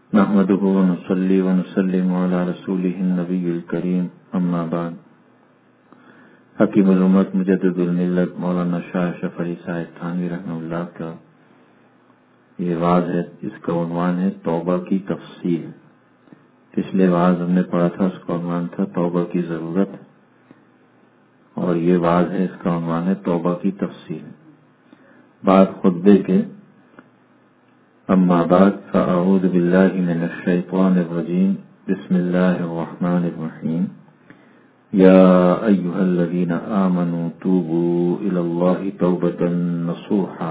نحمده ونصلي ونسلم على رسوله النبي الكريم اما بعد. حکیم الامت مجدد الملت مولانا شاہ اشرف علی صاحب تھانوی رحمہ اللہ کا یہ واعظ ہے. اس کا عنوان ہے توبہ کی تفصیل. پچھلے واعظ ہم نے پڑھا تھا، اس کا عنوان تھا توبہ کی ضرورت، اور یہ واعظ ہے، اس کا عنوان ہے توبہ کی تفصیل. بعد خطبے کے اما بعد فاعوذ باللہ من الشیطان الرجیم بسم اللہ الرحمن الرحیم. یا ایھا الذین آمنوا توبوا الی اللہ توبۃ نصوحا.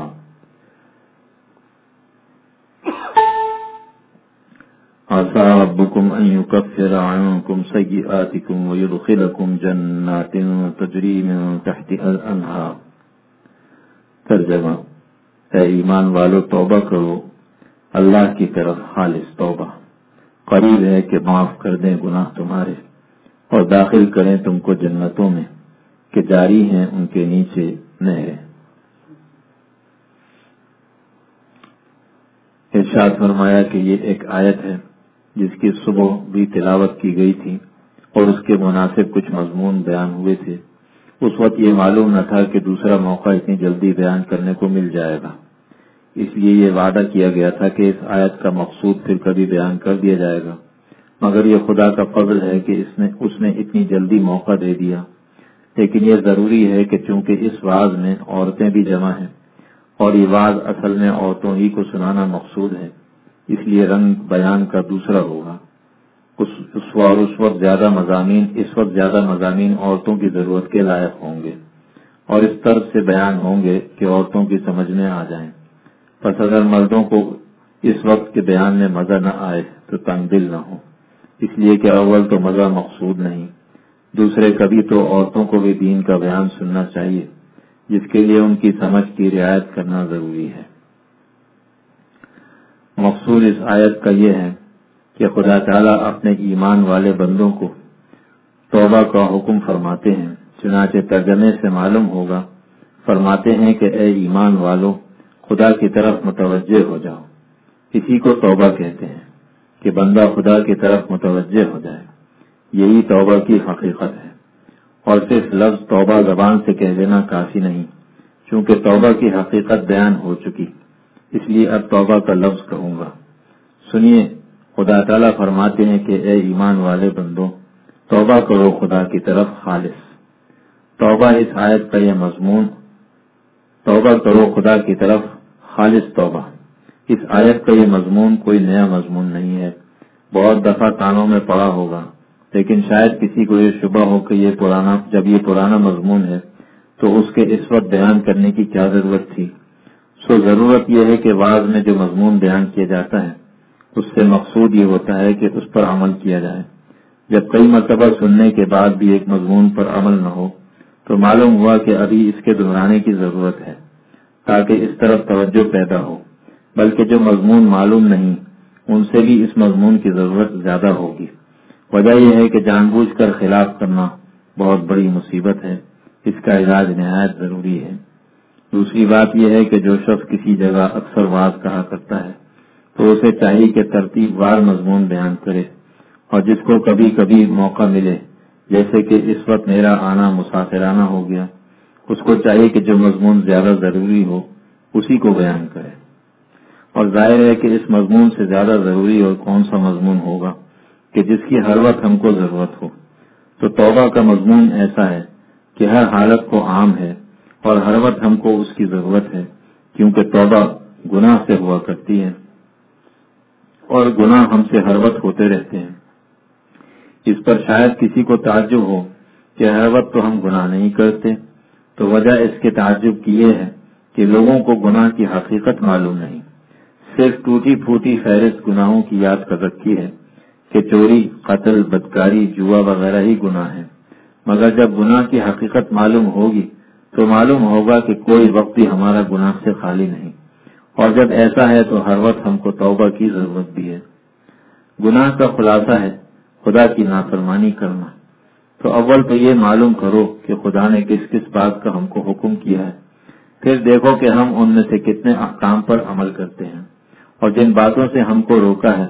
عسى ربكم ان يكفر عنكم سيئاتكم ويدخلكم جنات تجری من تحتها الانہار. ترجمہ: اے ایمان والو، توبہ کرو اللہ کی طرف خالص توبہ. قریب ہے کہ معاف کر دیں گناہ تمہارے اور داخل کریں تم کو جنتوں میں کہ جاری ہیں ان کے نیچے نہریں. ارشاد فرمایا کہ یہ ایک آیت ہے جس کی صبح بھی تلاوت کی گئی تھی اور اس کے مناسب کچھ مضمون بیان ہوئے تھے. اس وقت یہ معلوم نہ تھا کہ دوسرا موقع اتنی جلدی بیان کرنے کو مل جائے گا، اس لیے یہ وعدہ کیا گیا تھا کہ اس آیت کا مقصود پھر کبھی بیان کر دیا جائے گا. مگر یہ خدا کا فضل ہے کہ اس نے اتنی جلدی موقع دے دیا. لیکن یہ ضروری ہے کہ چونکہ اس واعظ میں عورتیں بھی جمع ہیں اور یہ واعظ اصل میں عورتوں ہی کو سنانا مقصود ہے، اس لیے رنگ بیان کا دوسرا ہوگا. اس وقت زیادہ مضامین عورتوں کی ضرورت کے لائق ہوں گے اور اس طرز سے بیان ہوں گے کہ عورتوں کی سمجھ میں آ جائیں. پس اگر مردوں کو اس وقت کے بیان میں مزہ نہ آئے تو تنگ دل نہ ہو، اس لیے کہ اول تو مزہ مقصود نہیں، دوسرے کبھی تو عورتوں کو بھی دین کا بیان سننا چاہیے، جس کے لیے ان کی سمجھ کی رعایت کرنا ضروری ہے. مقصود اس آیت کا یہ ہے کہ خدا تعالیٰ اپنے ایمان والے بندوں کو توبہ کا حکم فرماتے ہیں. چنانچہ ترجمے سے معلوم ہوگا، فرماتے ہیں کہ اے ایمان والو، خدا کی طرف متوجہ ہو جاؤ. اسی کو توبہ کہتے ہیں کہ بندہ خدا کی طرف متوجہ ہو جائے. یہی توبہ کی حقیقت ہے. اور صرف لفظ توبہ زبان سے کہہ دینا کافی نہیں، چونکہ توبہ کی حقیقت بیان ہو چکی، اس لیے اب توبہ کا لفظ کہوں گا. سنیے، خدا تعالیٰ فرماتے ہیں کہ اے ایمان والے بندوں، توبہ کرو خدا کی طرف خالص. توبہ اس آیت کا یہ مضمون، توبہ کرو خدا کی طرف خالص توبہ. اس آیت کا یہ مضمون کوئی نیا مضمون نہیں ہے، بہت دفعہ کانوں میں پڑا ہوگا، لیکن شاید کسی کو یہ شبہ ہو کہ جب یہ پرانا مضمون ہے تو اس کے اس وقت بیان کرنے کی کیا ضرورت تھی. ضرورت یہ ہے کہ واعظ میں جو مضمون بیان کیا جاتا ہے اس سے مقصود یہ ہوتا ہے کہ اس پر عمل کیا جائے. جب کئی مرتبہ سننے کے بعد بھی ایک مضمون پر عمل نہ ہو تو معلوم ہوا کہ ابھی اس کے دہرانے کی ضرورت ہے تاکہ اس طرف توجہ پیدا ہو. بلکہ جو مضمون معلوم نہیں ان سے بھی اس مضمون کی ضرورت زیادہ ہوگی. وجہ یہ ہے کہ جان بوجھ کر خلاف کرنا بہت بڑی مصیبت ہے، اس کا علاج نہایت ضروری ہے. دوسری بات یہ ہے کہ جو شخص کسی جگہ اکثر واعظ کہا کرتا ہے تو اسے چاہیے کہ ترتیب وار مضمون بیان کرے، اور جس کو کبھی کبھی موقع ملے، جیسے کہ اس وقت میرا آنا مسافرانہ ہو گیا، اس کو چاہیے کہ جو مضمون زیادہ ضروری ہو اسی کو بیان کرے. اور ظاہر ہے کہ اس مضمون سے زیادہ ضروری اور کون سا مضمون ہوگا کہ جس کی ہر وقت ہم کو ضرورت ہو. تو توبہ کا مضمون ایسا ہے کہ ہر حالت کو عام ہے اور ہر وقت ہم کو اس کی ضرورت ہے، کیونکہ توبہ گناہ سے ہوا کرتی ہے اور گناہ ہم سے ہر وقت ہوتے رہتے ہیں. اس پر شاید کسی کو تعجب ہو کہ ہر وقت تو ہم گناہ نہیں کرتے. تو وجہ اس کے تعجب کی یہ ہے کہ لوگوں کو گناہ کی حقیقت معلوم نہیں، صرف ٹوٹی پھوٹی فہرست گناہوں کی یاد کر رکھی ہے کہ چوری، قتل، بدکاری، جوا وغیرہ ہی گناہ ہیں. مگر جب گناہ کی حقیقت معلوم ہوگی تو معلوم ہوگا کہ کوئی وقت بھی ہمارا گناہ سے خالی نہیں، اور جب ایسا ہے تو ہر وقت ہم کو توبہ کی ضرورت بھی ہے. گناہ کا خلاصہ ہے خدا کی نافرمانی کرنا. تو اول تو یہ معلوم کرو کہ خدا نے کس کس بات کا ہم کو حکم کیا ہے، پھر دیکھو کہ ہم ان میں سے کتنے احکام پر عمل کرتے ہیں، اور جن باتوں سے ہم کو روکا ہے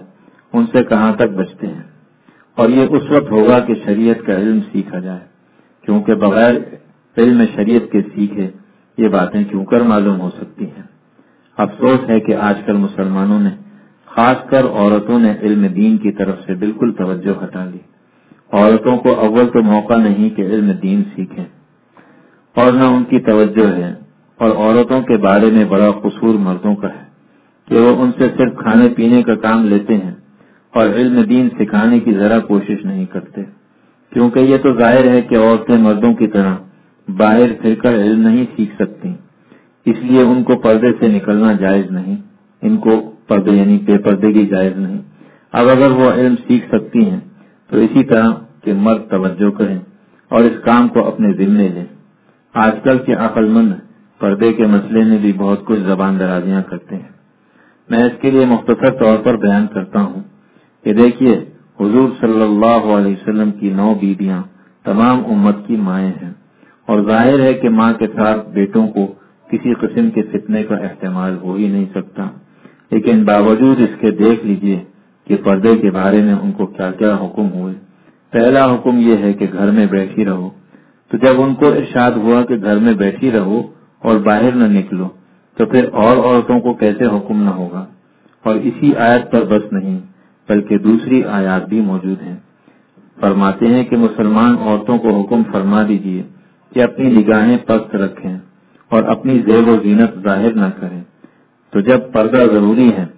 ان سے کہاں تک بچتے ہیں؟ اور یہ اس وقت ہوگا کہ شریعت کا علم سیکھا جائے، کیونکہ بغیر علم شریعت کے سیکھے یہ باتیں کیوں کر معلوم ہو سکتی ہیں۔ افسوس ہے کہ آج کل مسلمانوں نے، خاص کر عورتوں نے، علم دین کی طرف سے بالکل توجہ ہٹا لی۔ عورتوں کو اول تو موقع نہیں کہ علم دین سیکھیں، اور نہ ان کی توجہ ہے، اور عورتوں کے بارے میں بڑا قصور مردوں کا ہے کہ وہ ان سے صرف کھانے پینے کا کام لیتے ہیں اور علم دین سکھانے کی ذرا کوشش نہیں کرتے، کیونکہ یہ تو ظاہر ہے کہ عورتیں مردوں کی طرح باہر پھر کر علم نہیں سیکھ سکتی، اس لیے ان کو پردے سے نکلنا جائز نہیں، ان کو پردے یعنی بے پردگی جائز نہیں۔ اب اگر وہ علم سیکھ سکتی ہیں تو اسی طرح کہ مرد توجہ کریں اور اس کام کو اپنے ذمے لیں۔ آج کل کے عقل مند پردے کے مسئلے میں بھی بہت کچھ زبان درازیاں کرتے ہیں۔ میں اس کے لیے مختصر طور پر بیان کرتا ہوں کہ دیکھیے، حضور صلی اللہ علیہ وسلم کی 9 بیویاں تمام امت کی مائیں ہیں، اور ظاہر ہے کہ ماں کے ساتھ بیٹوں کو کسی قسم کے فتنے کا احتمال ہو ہی نہیں سکتا، لیکن باوجود اس کے دیکھ لیجئے کہ پردے کے بارے میں ان کو کیا کیا حکم ہوئے۔ پہلا حکم یہ ہے کہ گھر میں بیٹھی رہو، تو جب ان کو ارشاد ہوا کہ گھر میں بیٹھی رہو اور باہر نہ نکلو، تو پھر اور عورتوں کو کیسے حکم نہ ہوگا؟ اور اسی آیت پر بس نہیں بلکہ دوسری آیات بھی موجود ہیں۔ فرماتے ہیں کہ مسلمان عورتوں کو حکم فرما دیجئے کہ اپنی نگاہیں پست رکھیں اور اپنی زیب و زینت ظاہر نہ کریں۔ تو جب پردہ ضروری ہے،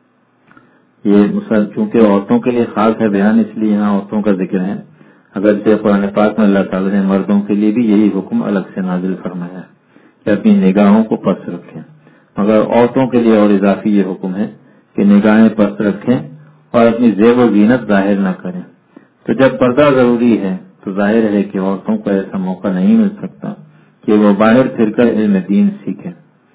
یہ چونکہ عورتوں کے لیے خاص ہے بیان، اس لیے یہاں عورتوں کا ذکر ہے، اگرچہ قرآن پاک میں اللہ تعالیٰ نے مردوں کے لیے بھی یہی حکم الگ سے نازل فرمایا ہے کہ اپنی نگاہوں کو پست رکھیں، مگر عورتوں کے لیے اور اضافی یہ حکم ہے کہ نگاہیں پست رکھیں اور اپنی زیب و زینت ظاہر نہ کریں۔ تو جب پردہ ضروری ہے تو ظاہر ہے کہ عورتوں کو ایسا موقع نہیں مل سکتا کہ وہ باہر پھر کر علم دین سیکھیں،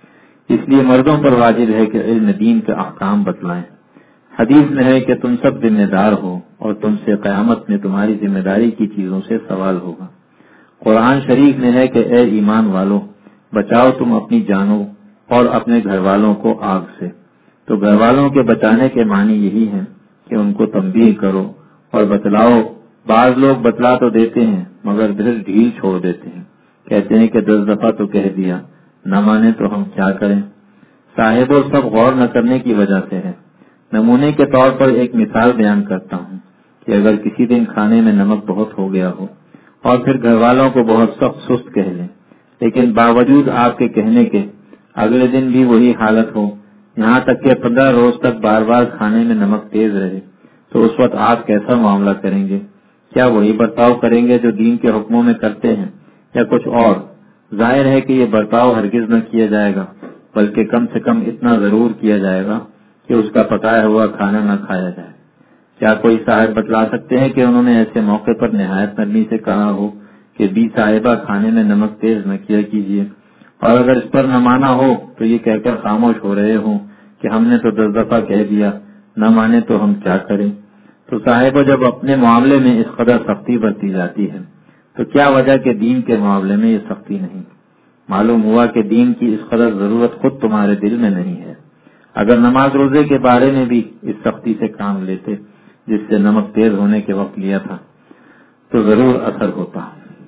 اس لیے مردوں پر واجب ہے کہ علم دین کے احکام بتلائیں۔ حدیث میں ہے کہ تم سب ذمہ دار ہو اور تم سے قیامت میں تمہاری ذمہ داری کی چیزوں سے سوال ہوگا۔ قرآن شریف میں ہے کہ اے ایمان والو، بچاؤ تم اپنی جانوں اور اپنے گھر والوں کو آگ سے۔ تو گھر والوں کے بچانے کے معنی یہی ہے کہ ان کو تنبیہ کرو اور بتلاؤ۔ بعض لوگ بتلا تو دیتے ہیں مگر پھر ڈھیل چھوڑ دیتے ہیں، کہتے ہیں کہ 10 دفعہ تو کہہ دیا، نہ مانے تو ہم کیا کریں؟ صاحبوں، سب غور نہ کرنے کی وجہ سے ہے۔ نمونے کے طور پر ایک مثال بیان کرتا ہوں کہ اگر کسی دن کھانے میں نمک بہت ہو گیا ہو اور پھر گھر والوں کو بہت سخت سست کہہ لیں، لیکن باوجود آپ کے کہنے کے اگلے دن بھی وہی حالت ہو، یہاں تک کہ 15 روز تک بار بار کھانے میں نمک تیز رہے، تو اس وقت آپ کیسا معاملہ کریں گے؟ کیا وہی برتاؤ کریں گے جو دین کے حکموں میں کرتے ہیں یا کچھ اور؟ ظاہر ہے کہ یہ برتاؤ ہرگز نہ کیا جائے گا، بلکہ کم سے کم اتنا ضرور کیا جائے گا کہ اس کا پکایا ہوا کھانا نہ کھایا جائے۔ کیا کوئی صاحب بتلا سکتے ہیں کہ انہوں نے ایسے موقع پر نہایت نرمی سے کہا ہو کہ بی صاحبہ کھانے میں نمک تیز نہ کیا کیجیے، اور اگر اس پر نہ مانا ہو تو یہ کہہ کر خاموش ہو رہے ہوں کہ ہم نے تو 10 دفعہ کہہ دیا، نہ مانے تو ہم کیا کریں؟ تو صاحبہ، جب اپنے معاملے میں اس قدر سختی برتی جاتی ہے تو کیا وجہ کہ دین کے معاملے میں یہ سختی نہیں؟ معلوم ہوا کہ دین کی اس قدر ضرورت خود تمہارے دل میں نہیں ہے۔ اگر نماز روزے کے بارے میں بھی اس سختی سے کام لیتے جس سے نمک تیز ہونے کے وقت لیا تھا تو ضرور اثر ہوتا۔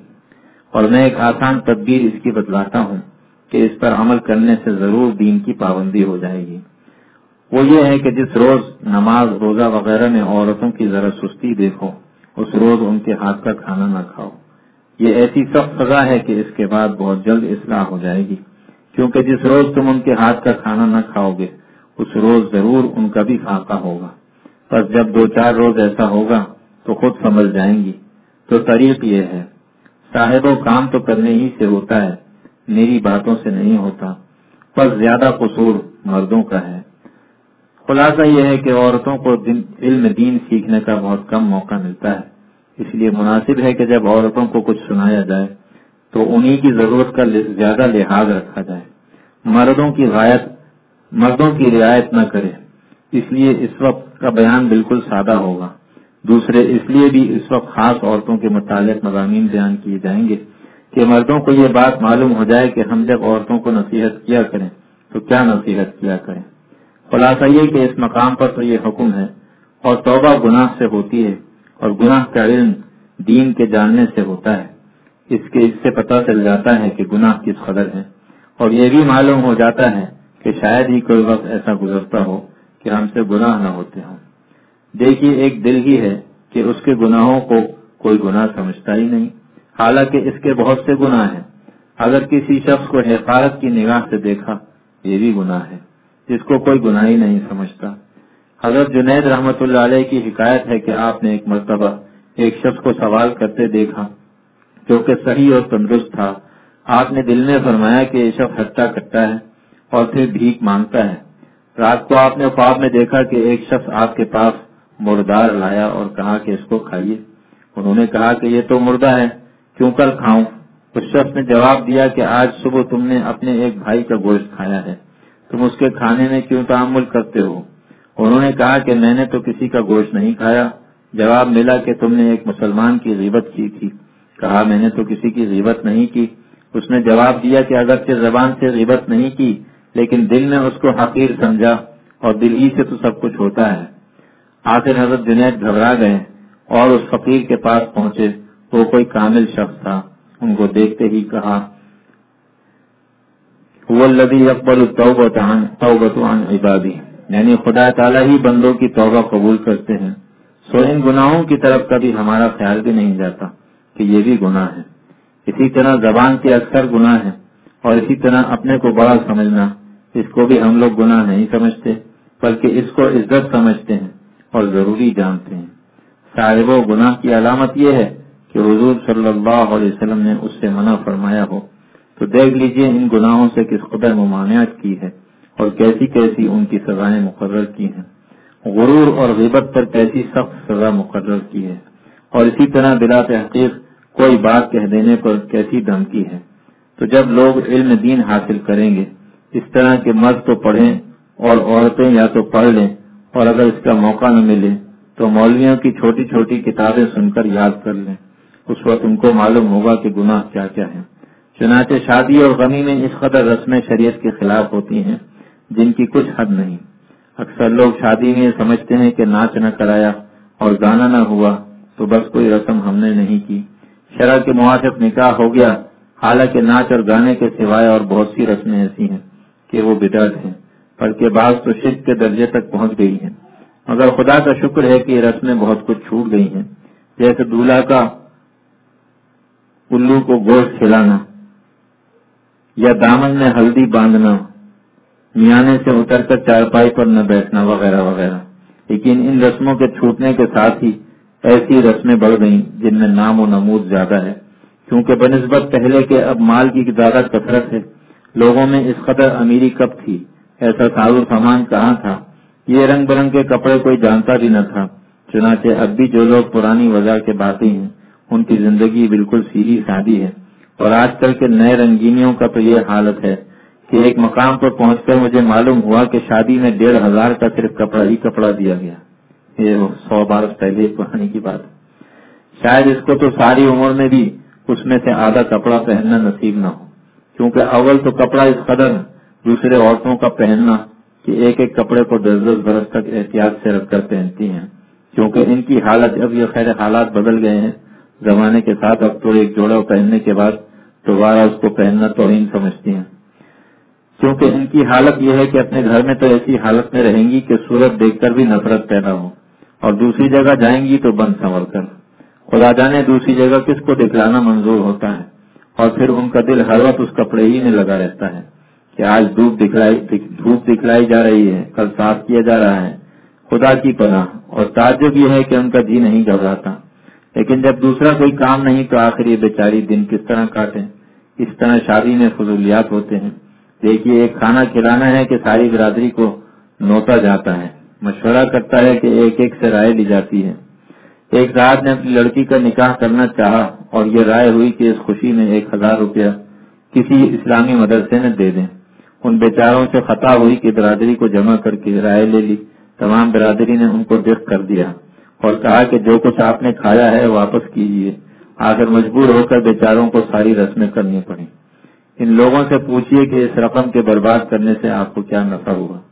اور میں ایک آسان تدبیر اس کی بتلاتا ہوں کہ اس پر عمل کرنے سے ضرور دین کی پابندی ہو جائے گی۔ وہ یہ ہے کہ جس روز نماز روزہ وغیرہ میں عورتوں کی ذرا سستی دیکھو، اس روز ان کے ہاتھ کا کھانا نہ کھاؤ۔ یہ ایسی سخت سزا ہے کہ اس کے بعد بہت جلد اصلاح ہو جائے گی، کیونکہ جس روز تم ان کے ہاتھ کا کھانا نہ کھاؤ گے اس روز ضرور ان کا بھی فاقہ ہوگا۔ بس جب 2-4 روز ایسا ہوگا تو خود سنبھل جائیں گی۔ تو طریق یہ ہے، صاحبوں، کام تو کرنے ہی سے ہوتا ہے، میری باتوں سے نہیں ہوتا، بس زیادہ قصور مردوں کا ہے۔ خلاصہ یہ ہے کہ عورتوں کو علم دین سیکھنے کا بہت کم موقع ملتا ہے، اس لیے مناسب ہے کہ جب عورتوں کو کچھ سنایا جائے تو انہی کی ضرورت کا زیادہ لحاظ رکھا جائے، مردوں کی رعایت نہ کرے۔ اس لیے اس وقت کا بیان بالکل سادہ ہوگا۔ دوسرے اس لیے بھی اس وقت خاص عورتوں کے متعلق مضامین بیان کیے جائیں گے کہ مردوں کو یہ بات معلوم ہو جائے کہ ہم جب عورتوں کو نصیحت کیا کریں تو کیا نصیحت کیا کریں۔ خلاصہ یہ کہ اس مقام پر تو یہ حکم ہے، اور توبہ گناہ سے ہوتی ہے، اور گناہ کا علم دین کے جاننے سے ہوتا ہے۔ اس سے پتہ چل جاتا ہے کہ گناہ کس قدر ہے، اور یہ بھی معلوم ہو جاتا ہے کہ شاید ہی کوئی وقت ایسا گزرتا ہو کہ ہم سے گناہ نہ ہوتے ہوں۔ دیکھیے، ایک دل ہی ہے کہ اس کے گناہوں کو کوئی گناہ سمجھتا ہی نہیں، حالانکہ اس کے بہت سے گناہ ہیں۔ اگر کسی شخص کو حقارت کی نگاہ سے دیکھا، یہ بھی گناہ ہے جس کو کوئی گناہ ہی نہیں سمجھتا۔ حضرت جنید رحمت اللہ علیہ کی حکایت ہے کہ آپ نے ایک مرتبہ ایک شخص کو سوال کرتے دیکھا جو کہ صحیح اور تندرست تھا۔ آپ نے دل میں فرمایا کہ یہ شخص ہٹا کٹا ہے اور پھر بھیک مانگتا ہے۔ رات کو آپ نے خواب میں دیکھا کہ ایک شخص آپ کے پاس مردار لایا اور کہا کہ اس کو کھائیے۔ انہوں نے کہا کہ یہ تو مردہ ہے، کیوں کر کھاؤں؟ اس شخص نے جواب دیا کہ آج صبح تم نے اپنے ایک بھائی کا گوشت کھایا ہے، تم اس کے کھانے میں کیوں تعامل کرتے ہو؟ انہوں نے کہا کہ میں نے تو کسی کا گوشت نہیں کھایا۔ جواب ملا کہ تم نے ایک مسلمان کی غیبت کی تھی۔ کہا میں نے تو کسی کی غیبت نہیں کی۔ اس نے جواب دیا کہ اگرچہ زبان سے غیبت نہیں کی لیکن دل میں اس کو حقیر سمجھا، اور دل ہی سے تو سب کچھ ہوتا ہے۔ آخر حضرت جنید گھبرا گئے اور اس فقیر کے پاس پہنچے۔ وہ کوئی کامل شخص تھا۔ ان کو دیکھتے ہی کہا هو الذی یقبل التوبۃ عن عبادہ، یعنی خدا تعالیٰ ہی بندوں کی توبہ قبول کرتے ہیں، سو ان گناہوں کی طرف کبھی ہمارا خیال بھی نہیں جاتا کہ یہ بھی گناہ ہے۔ اسی طرح زبان کے اکثر گناہ ہیں، اور اسی طرح اپنے کو بڑا سمجھنا، اس کو بھی ہم لوگ گناہ نہیں سمجھتے بلکہ اس کو عزت سمجھتے ہیں اور ضروری جانتے ہیں۔ صاحب و گناہ کی علامت یہ ہے کہ حضور صلی اللہ علیہ وسلم نے اس سے منع فرمایا ہو۔ تو دیکھ لیجئے ان گناہوں سے کس قدر ممانعت کی ہے اور کیسی کیسی ان کی سزائیں مقرر کی ہیں۔ غرور اور غیبت پر کیسی سخت سزا مقرر کی ہے، اور اسی طرح بلا تحقیق کوئی بات کہہ دینے پر کیسی دھمکی ہے۔ تو جب لوگ علم دین حاصل کریں گے، اس طرح کے مرد تو پڑھیں اور عورتیں یا تو پڑھ لیں، اور اگر اس کا موقع نہ ملے تو مولویوں کی چھوٹی چھوٹی کتابیں سن کر یاد کر لیں۔ اس وقت ان کو معلوم ہوگا کہ گناہ کیا کیا ہے۔ چنانچہ شادی اور غمی میں اس قدر رسمیں شریعت کے خلاف ہوتی ہیں جن کی کچھ حد نہیں۔ اکثر لوگ شادی میں سمجھتے ہیں کہ ناچ نہ کرایا اور گانا نہ ہوا تو بس کوئی رسم ہم نے نہیں کی، شرع کے موافق نکاح ہو گیا، حالانکہ ناچ اور گانے کے سوائے اور بہت سی رسمیں ایسی ہیں کہ وہ بدعت ہیں، بلکہ بعض تو شرک کے درجے تک پہنچ گئی ہیں۔ مگر خدا کا شکر ہے کہ یہ رسمیں بہت کچھ چھوٹ گئی ہیں، جیسے دولہا کا الو کو گوشت کھلانا یا دامن میں ہلدی باندھنا، میانے سے اتر کر چارپائی پر نہ بیٹھنا وغیرہ وغیرہ۔ لیکن ان رسموں کے چھوٹنے کے ساتھ ہی ایسی رسمیں بڑھ گئیں جن میں نام و نمود زیادہ ہے، کیونکہ بنسبت پہلے کے اب مال کی زیادہ کثرت ہے۔ لوگوں میں اس قدر امیری کب تھی، ایسا ساز و سامان کہاں تھا، یہ رنگ برنگ کے کپڑے کوئی جانتا بھی نہ تھا۔ چنانچہ اب بھی جو لوگ پرانی وجہ کے باقی ہیں ان کی زندگی بالکل سیدھی سادی ہے، اور آج کل کے نئے رنگینیوں کا تو یہ حالت ہے کہ ایک مقام پر پہنچ کر مجھے معلوم ہوا کہ شادی میں 1500 کا صرف کپڑا ہی کپڑا دیا گیا۔ یہ 100 برس پہلے پرانی کی بات، شاید اس کو تو ساری عمر میں بھی اس میں سے آدھا کپڑا پہننا نصیب نہ ہو، کیونکہ اول تو کپڑا اس قدر، دوسرے عورتوں کا پہننا کہ ایک ایک کپڑے کو 10-10 برس تک احتیاط سے رکھ کر پہنتی ہیں، کیونکہ ان کی حالت اب یہ خیر حالات بدل گئے ہیں زمانے کے ساتھ۔ اب تو ایک جوڑا پہننے کے بعد دوبارہ اس کو پہننا توہین سمجھتی ہیں، کیونکہ ان کی حالت یہ ہے کہ اپنے گھر میں تو ایسی حالت میں رہیں گی کہ صورت دیکھ کر بھی نفرت پیدا ہو، اور دوسری جگہ جائیں گی تو بند سنور کر۔ خدا جانے دوسری جگہ کس کو دکھلانا منظور ہوتا ہے، اور پھر ان کا دل ہر وقت اس کپڑے ہی میں لگا رہتا ہے کہ آج دھوپ دکھلائی جا رہی ہے، کل صاف کیا جا رہا ہے۔ خدا کی پناہ، اور تعجب یہ ہے کہ ان کا جی نہیں گھبراتا، لیکن جب دوسرا کوئی کام نہیں تو آخر یہ بیچاری دن کس طرح کاٹیں۔ اس طرح شادی میں فضولیات ہوتے ہیں۔ دیکھیے، ایک کھانا کھلانا ہے کہ ساری برادری کو نوتا جاتا ہے، مشورہ کرتا ہے کہ ایک ایک سے رائے لی جاتی ہے۔ ایک صاحب نے اپنی لڑکی کا نکاح کرنا چاہا اور یہ رائے ہوئی کہ اس خوشی میں 1000 روپیہ کسی اسلامی مدرسے میں دے دیں۔ ان بیچاروں سے خطا ہوئی کہ برادری کو جمع کر کے رائے لے لی۔ تمام برادری نے ان کو دفع کر دیا اور کہا کہ جو کچھ آپ نے کھایا ہے واپس کیجیے۔ آخر مجبور ہو کر بیچاروں کو ساری رسمیں کرنی پڑی۔ ان لوگوں سے پوچھیے کہ اس رقم کے برباد کرنے سے آپ کو کیا نفع ہوا۔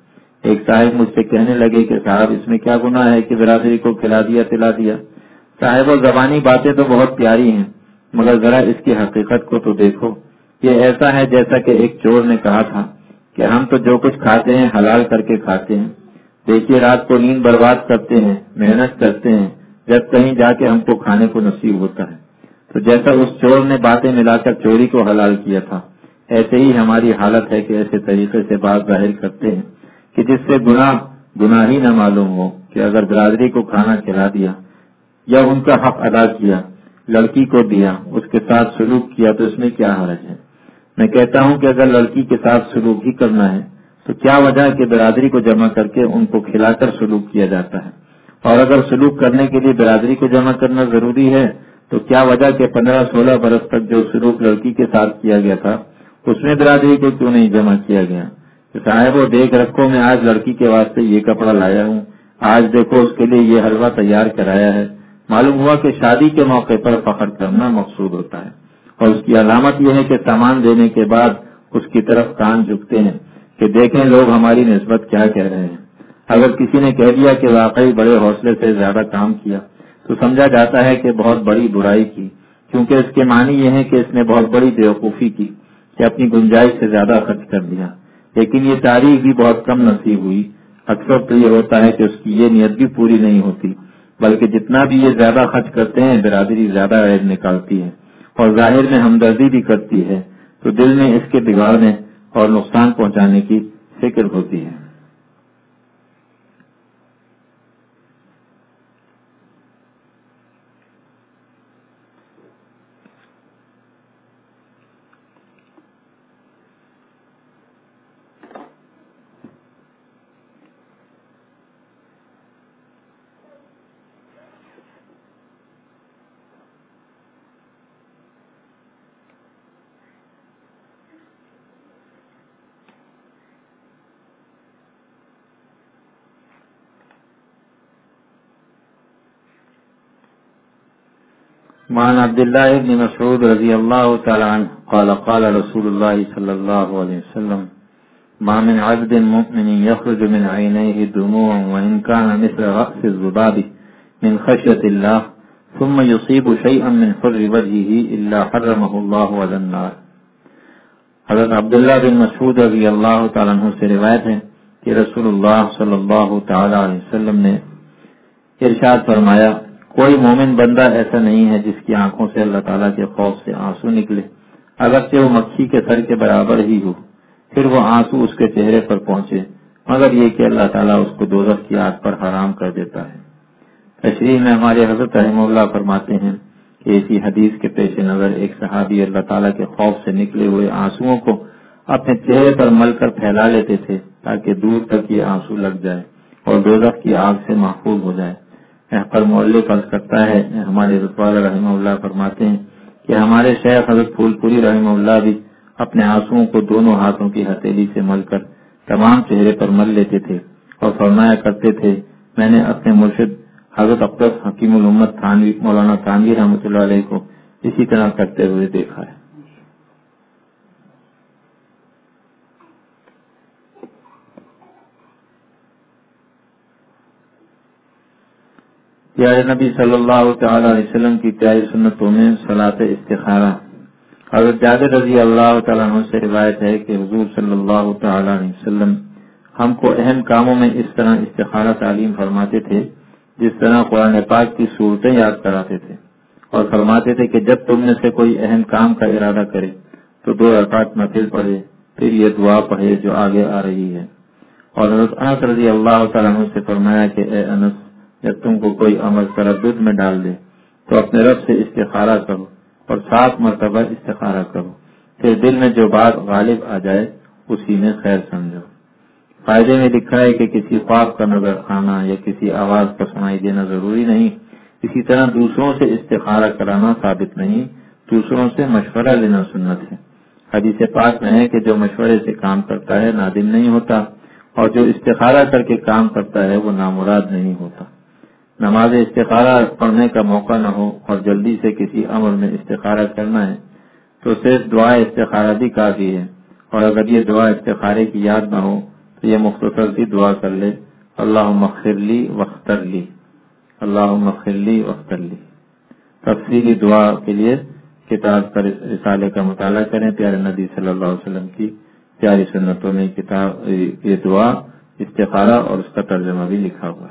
ایک صاحب مجھ سے کہنے لگے کہ صاحب اس میں کیا گناہ ہے کہ برادری کو کھلا دیا تلا دیا؟ صاحب زبانی باتیں تو بہت پیاری ہیں مگر ذرا اس کی حقیقت کو تو دیکھو. یہ ایسا ہے جیسا کہ ایک چور نے کہا تھا کہ ہم تو جو کچھ کھاتے ہیں حلال کر کے کھاتے ہیں. دیکھیے رات کو نیند برباد کرتے ہیں, محنت کرتے ہیں, جب کہیں جا کے ہم کو کھانے کو نصیب ہوتا ہے. تو جیسا اس چور نے باتیں ملا کر چوری کو حلال کیا تھا, ایسے ہی ہماری حالت ہے کہ ایسے طریقے سے بات ظاہر کرتے ہیں کہ جس سے گناہ ہی نہ معلوم ہو کہ اگر برادری کو کھانا کھلا دیا یا ان کا حق ادا کیا, لڑکی کو دیا, اس کے ساتھ سلوک کیا تو اس میں کیا حرج ہے؟ میں کہتا ہوں کہ اگر لڑکی کے ساتھ سلوک ہی کرنا ہے تو کیا وجہ کہ برادری کو جمع کر کے ان کو کھلا کر سلوک کیا جاتا ہے, اور اگر سلوک کرنے کے لیے برادری کو جمع کرنا ضروری ہے تو کیا وجہ کہ 15-16 برس تک جو سلوک لڑکی کے ساتھ کیا گیا تھا اس میں برادری کو کیوں نہیں جمع کیا گیا؟ تو صاحب وہ دیکھ رکھو, میں آج لڑکی کے واسطے یہ کپڑا لایا ہوں, آج دیکھو اس کے لیے یہ حلوہ تیار کرایا ہے. معلوم ہوا کہ شادی کے موقع پر فخر کرنا مقصود ہوتا ہے, اور اس کی علامت یہ ہے کہ سامان دینے کے بعد اس کی طرف کان جھکتے ہیں کہ دیکھیں لوگ ہماری نسبت کیا کہہ رہے ہیں. اگر کسی نے کہہ دیا کہ واقعی بڑے حوصلے سے زیادہ کام کیا تو سمجھا جاتا ہے کہ بہت بڑی برائی کی, کیونکہ اس کے معنی یہ ہے کہ اس نے بہت بڑی بیوقوفی کی کہ اپنی گنجائش سے زیادہ خرچ کر دیا. لیکن یہ تاریخ بھی بہت کم نصیب ہوئی. اکثر تو یہ ہوتا ہے کہ اس کی یہ نیت بھی پوری نہیں ہوتی, بلکہ جتنا بھی یہ زیادہ خرچ کرتے ہیں برادری زیادہ عیب نکالتی ہے اور ظاہر میں ہمدردی بھی کرتی ہے, تو دل میں اس کے بگاڑنے اور نقصان پہنچانے کی فکر ہوتی ہے. وعن عبد الله بن مسعود رضي الله تعالى عنه قال قال رسول الله صلى الله عليه وسلم ما من عبد مؤمن يخرج من عينيه دموع وإن كان مثل رأس الذباب من خشية الله ثم يصيب شيئا من حر وجهه إلا حرمه الله على النار. حضرت عبداللہ بن مسعود رضی اللہ تعالیٰ عنہ سے روایت ہے کہ رسول اللہ صلی اللہ تعالیٰ علیہ وسلم نے ارشاد فرمایا, کوئی مومن بندہ ایسا نہیں ہے جس کی آنکھوں سے اللہ تعالیٰ کے خوف سے آنسو نکلے, اگرچہ وہ مکھی کے سر کے برابر ہی ہو, پھر وہ آنسو اس کے چہرے پر پہنچے, مگر یہ کہ اللہ تعالیٰ اس کو دوزخ کی آگ پر حرام کر دیتا ہے. تشریح میں ہمارے حضرت رحمہ اللہ فرماتے ہیں کہ اسی حدیث کے پیش نظر ایک صحابی اللہ تعالیٰ کے خوف سے نکلے ہوئے آنسوؤں کو اپنے چہرے پر مل کر پھیلا لیتے تھے تاکہ دور تک یہ آنسو لگ جائے اور دوزخ کی آگ سے محفوظ ہو جائے. پر مولف عرض کرتا ہے, ہمارے رسول رحمہ اللہ فرماتے ہیں کہ ہمارے شیخ حضرت پھول پوری رحمہ اللہ بھی اپنے آنسوؤں کو دونوں ہاتھوں کی ہتھیلی سے مل کر تمام چہرے پر مل لیتے تھے اور فرمایا کرتے تھے, میں نے اپنے مرشد حضرت اقدس حکیم الامت تھانوی مولانا تھانوی رحمۃ اللہ علیہ کو اسی طرح کرتے ہوئے دیکھا ہے. پیارے نبی صلی اللہ تعالی علیہ وسلم کی پیاری سنتوں میں صلاۃ استخارہ. حضرت جابر رضی اللہ تعالیٰ عنہ سے روایت ہے کہ حضور صلی اللہ تعالی علیہ وسلم ہم کو اہم کاموں میں اس طرح استخارہ تعلیم فرماتے تھے جس طرح قرآن پاک کی صورتیں یاد کراتے تھے, اور فرماتے تھے کہ جب تم میں سے کوئی اہم کام کا ارادہ کرے تو 2 رکعت نفل پڑھے, پھر یہ دعا پڑھے جو آگے آ رہی ہے. اور حضرت انس رضی اللہ تعالیٰ عنہ سے فرمایا کہ اے انس, جب تم کو کوئی عمل تردد میں ڈال دے تو اپنے رب سے استخارہ کرو اور 7 مرتبہ استخارہ کرو, پھر دل میں جو بات غالب آ جائے اسی میں خیر سمجھو. فائدے میں لکھا ہے کہ کسی خواب کا نظر آنا یا کسی آواز کا سنائی دینا ضروری نہیں. اسی طرح دوسروں سے استخارہ کرانا ثابت نہیں, دوسروں سے مشورہ لینا سنت ہے. حدیث پاک میں ہے کہ جو مشورے سے کام کرتا ہے نادم نہیں ہوتا, اور جو استخارہ کر کے کام کرتا ہے وہ نامراد نہیں ہوتا. نماز استخارہ پڑھنے کا موقع نہ ہو اور جلدی سے کسی امر میں استخارہ کرنا ہے تو صرف دعا استخارہ بھی کافی ہے, اور اگر یہ دعا استخارے کی یاد نہ ہو تو یہ مختصر سی دعا کر لے، اللہم اغفر لی واختر لی، اللہم اغفر لی واختر لی۔ تفصیلی دعا کے لیے کتاب کا رسالے کا مطالعہ کریں، پیارے نبی صلی اللہ علیہ وسلم کی پیاری سنتوں میں کتاب یہ دعا استخارہ اور اس کا ترجمہ بھی لکھا ہوا ہے۔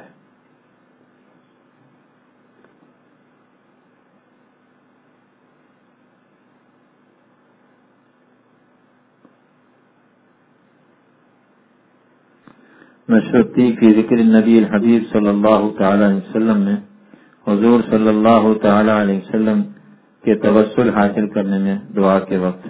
نشرتی فی ذکر النبی الحبیب صلی اللہ تعالی علیہ وسلم میں حضور صلی اللہ تعالی علیہ وسلم کے توسل حاصل کرنے میں دعا کے وقت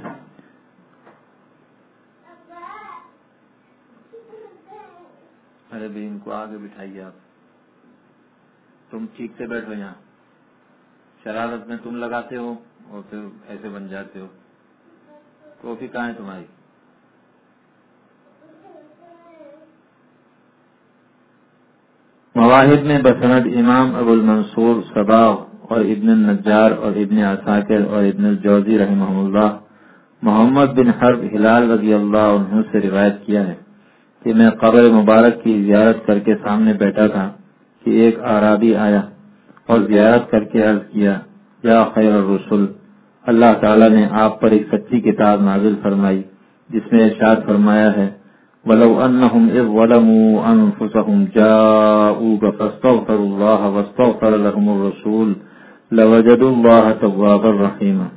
ارے بھائی ان کو آگے بٹھائیے، آپ تم ٹھیک سے بیٹھو، یہاں شرارت میں تم لگاتے ہو اور پھر ایسے بن جاتے ہو۔ کافی کہاں ہے تمہاری؟ مواہب میں بسند امام ابو المنصور صباغ اور ابن النجار اور ابن عساکر اور ابن الجوزی رحمہ اللہ محمد بن حرب ہلال رضی اللہ عنہ سے روایت کیا ہے کہ میں قبر مبارک کی زیارت کر کے سامنے بیٹھا تھا کہ ایک اعرابی آیا اور زیارت کر کے عرض کیا، یا خیر الرسل، اللہ تعالیٰ نے آپ پر ایک سچی کتاب نازل فرمائی جس میں ارشاد فرمایا ہے، وَلَوْ أَنَّهُمْ إِذْ ظَلَمُوا أَنفُسَهُمْ جَاءُوكَ فَاسْتَغْفَرُوا اللَّهَ وَاسْتَغْفَرَ لَهُمُ الرَّسُولُ لَوَجَدُوا اللَّهَ تَوَّابًا رَحِيمًا۔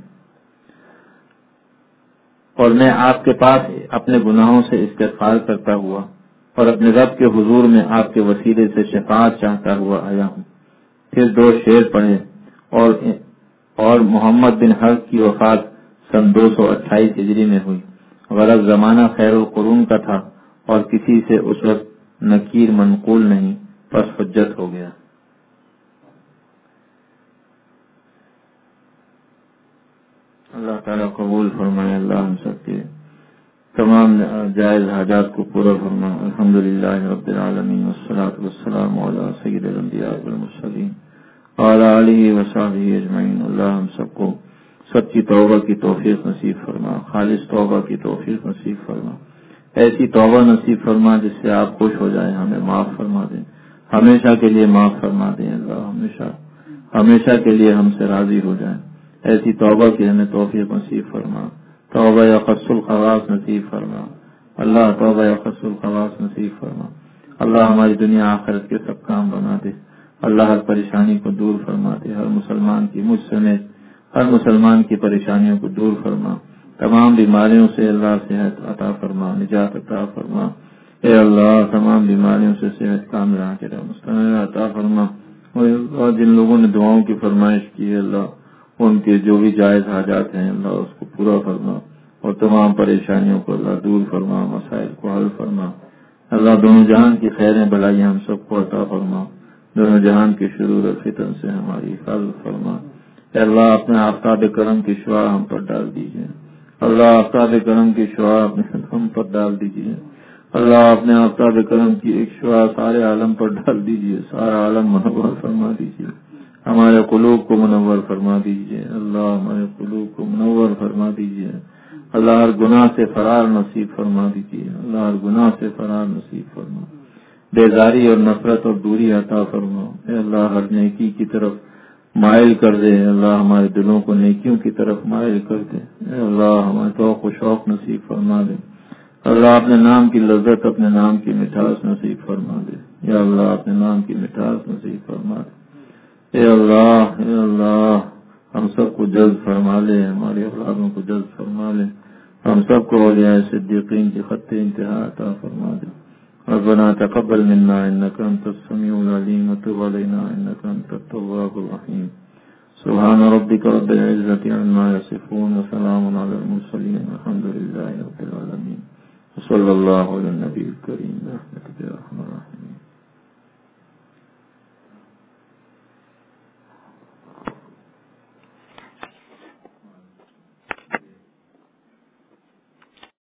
اور میں آپ کے پاس اپنے گناہوں سے استغفار کرتا ہوا اور اپنے رب کے حضور میں آپ کے وسیلے سے شفاعت چاہتا ہوا آیا ہوں۔ پھر دو شعر پڑھے اور محمد بن حرب کی وفات سن 228 ہجری میں ہوئی۔ غرض زمانہ خیر القرون کا تھا اور کسی سے اس وقت نکیر منقول نہیں، پس حجت ہو گیا۔ اللہ تعالیٰ قبول فرمائے، اللہ ہم سب کے تمام جائز حاجات کو پورا فرمائے۔ الحمدللہ رب العالمین والصلاة والسلام علی سید الانبیاء والمرسلین وعلی آلہ وصحبہ اجمعین۔ اللہ ہم سب کو سچی توبہ کی توفیق نصیب فرما، خالص توبہ کی توفیق نصیب فرما، ایسی توبہ نصیب فرما جس سے آپ خوش ہو جائیں، ہمیں معاف فرما دیں، ہمیشہ کے لیے معاف فرما دیں۔ اللہ ہمیشہ کے لیے ہم سے راضی ہو جائیں، ایسی توبہ کی ہمیں توفیق نصیب فرما۔ توبہ یا خص الخواص نصیب فرما، اللہ توبہ یا خص الخواص نصیب فرما۔ اللہ ہماری دنیا آخرت کے سب کام بنا دے، اللہ ہر پریشانی کو دور فرما دے، ہر مسلمان کی مجھ سمیت ہر مسلمان کی پریشانیوں کو دور فرما، تمام بیماریوں سے اللہ صحت عطا فرما، نجات عطا فرما۔ اے اللہ تمام بیماریوں سے صحت کاملہ مستمر عطا فرما۔ اور جن لوگوں نے دعاؤں کی فرمائش کی ہے اللہ، ان کے جو بھی جائز حاجات ہیں اللہ اس کو پورا فرما، اور تمام پریشانیوں کو اللہ دور فرما، مسائل کو حل فرما۔ اللہ دونوں جہان کی خیریں بلائیں ہم سب کو عطا فرما، دونوں جہان کی شرور اور فتن سے ہماری حفاظت فرما۔ اے اللہ اپنے آفتاب کرم کی شعاع ہم پر ڈال دیجیے، اللہ آفتاب کرم کی شعاع اپنے ہم پر ڈال دیجیے، اللہ اپنے آفتاب کرم کی ایک شعاع سارے عالم پر ڈال دیجیے، سارا عالم منور فرما دیجیے، ہمارے قلوب کو منور فرما دیجیے، اللہ ہمارے قلوب کو منور فرما دیجیے، اللہ ہر گناہ سے فرار نصیب فرما دیجیے، اللہ ہر گناہ سے فرار نصیب فرما، بیزاری اور نفرت اور دوری عطا فرما۔ اے اللہ ہر نیکی کی طرف مائل کر دے، اللہ ہمارے دلوں کو نیکیوں کی طرف مائل کر دے، اے اللہ ہمارے توق و شوق نصیب فرما دے، اللہ اپنے نام کی لذت، اپنے نام کی مٹھاس نصیب فرما دے، یا اللہ اپنے نام کی مٹھاس نصیب فرما دے، اے اللہ ہم سب کو جذب فرما لے، ہماری اولادوں کو جذب فرما لے، ہم سب کو اولیاء صدیقین کی خط انتہا عطا فرما دے۔ ربنا تقبل منا انك انت السميع العليم وتب علينا انك انت التواب الرحيم۔ سبحان ربك رب العزة عما يصفون وسلام على المرسلين والحمد لله رب العالمين، وصلى الله على النبي الكريم برحمتك يا ارحم الراحمين۔